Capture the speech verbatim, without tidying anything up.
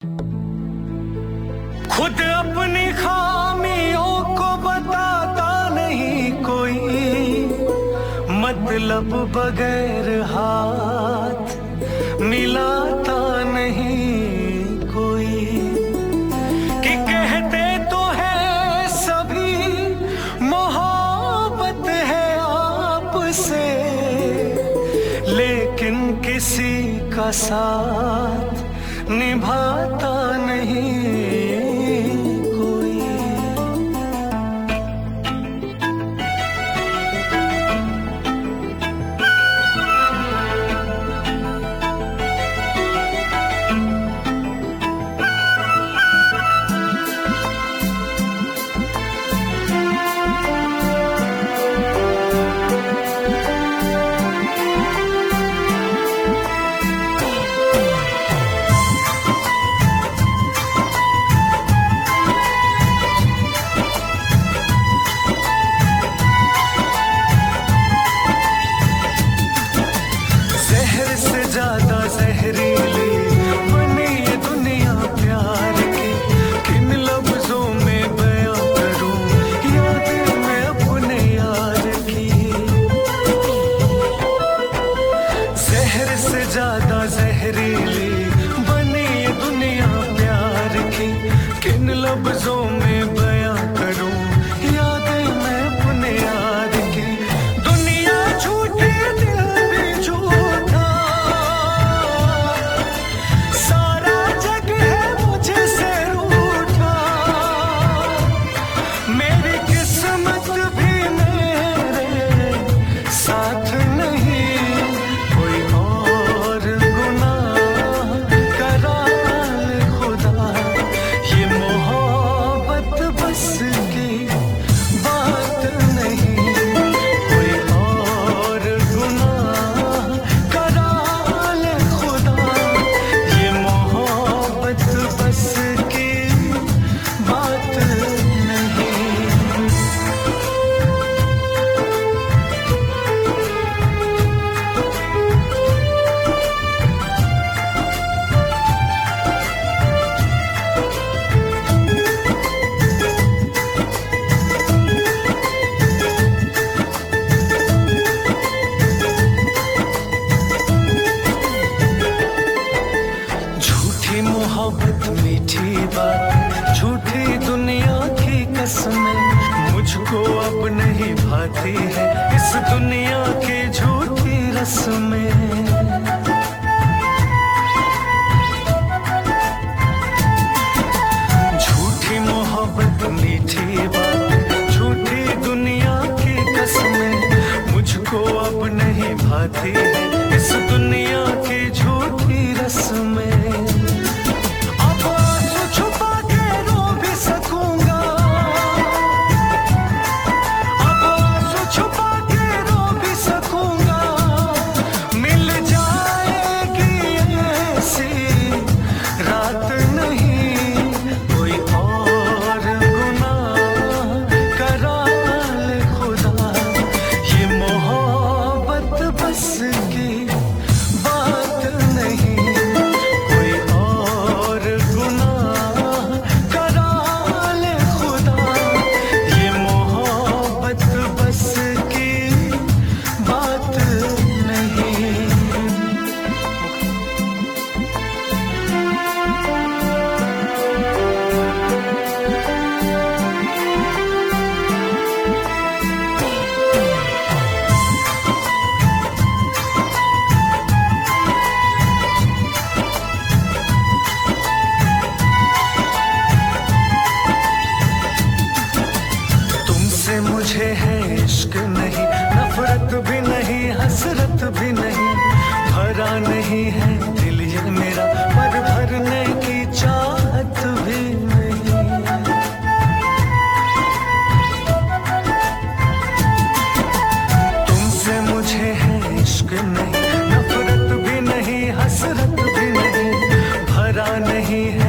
खुद अपनी खामियों को बताता नहीं कोई, मतलब बगैर हाथ मिलाता नहीं कोई। कि कहते तो है सभी मोहब्बत है आपसे, लेकिन किसी का साथ निभाता नहीं कोई। ज्यादा जहरीली बनी ये दुनिया प्यार की, किन लफ्जों में बयां करूं यादें मैं अपने यार की। दुनिया झूठी दिल भी झूठा, सारा जग है मुझसे रूठा। मेरी किस्मत भी मेरे साथ नहीं, मोहब्बत मीठी बात झूठी दुनिया की कसमें, मुझको अब नहीं भाती है इस दुनिया की झूठी रस्में। झूठी मोहब्बत मीठी बात झूठी दुनिया की कसमें, मुझको अब नहीं भाती है इस दुनिया की झूठी रस्में। मुझे है इश्क नहीं, नफरत भी नहीं, हसरत भी नहीं, भरा नहीं है दिल ये मेरा, पर भरने की चाहत भी नहीं। तुमसे मुझे है इश्क नहीं, नफरत भी नहीं, हसरत भी नहीं, भरा नहीं है